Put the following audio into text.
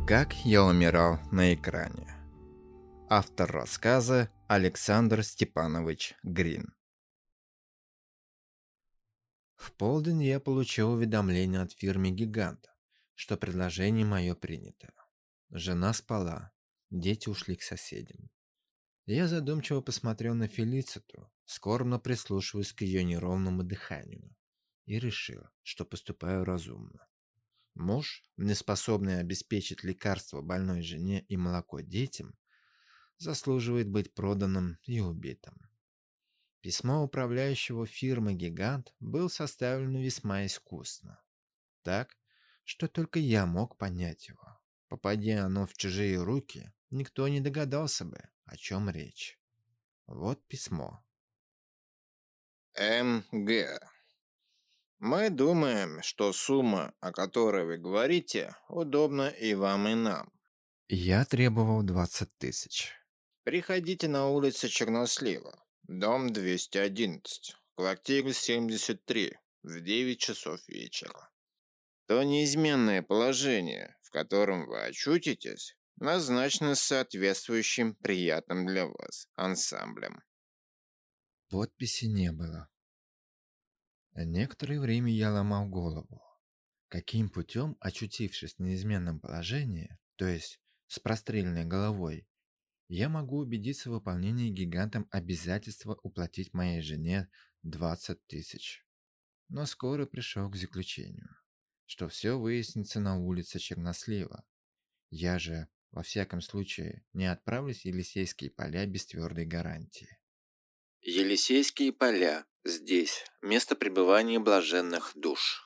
Как я умирал на экране. Автор рассказа Александр Степанович Грин. В полдень я получил уведомление от фирмы «Гигант», что предложение мое принято. Жена спала, дети ушли к соседям. Я задумчиво посмотрел на Фелициту, скорбно прислушиваясь к ее неровному дыханию, и решил, что поступаю разумно. Муж, не способный обеспечить лекарства больной жене и молоко детям, заслуживает быть проданным и убитым. Письмо управляющего фирмы «Гигант» было составлено весьма искусно. Так, что только я мог понять его. Попади оно в чужие руки, никто не догадался бы, о чем речь. Вот письмо. М.Г. Мы думаем, что сумма, о которой вы говорите, удобна и вам, и нам. Я требовал 20 тысяч. Приходите на улицу Чернослива, дом 211, квартира 73, в 9 часов вечера. То неизменное положение, в котором вы очутитесь, назначено соответствующим приятным для вас ансамблем. Подписи не было. Некоторое время я ломал голову. Каким путем, очутившись в неизменном положении, то есть с простреленной головой, я могу убедиться в выполнении гигантом обязательства уплатить моей жене 20 тысяч. Но скоро пришел к заключению, что все выяснится на улице Чернослива. Я же, во всяком случае, не отправлюсь в Елисейские поля без твердой гарантии. Елисейские поля. Здесь место пребывания блаженных душ.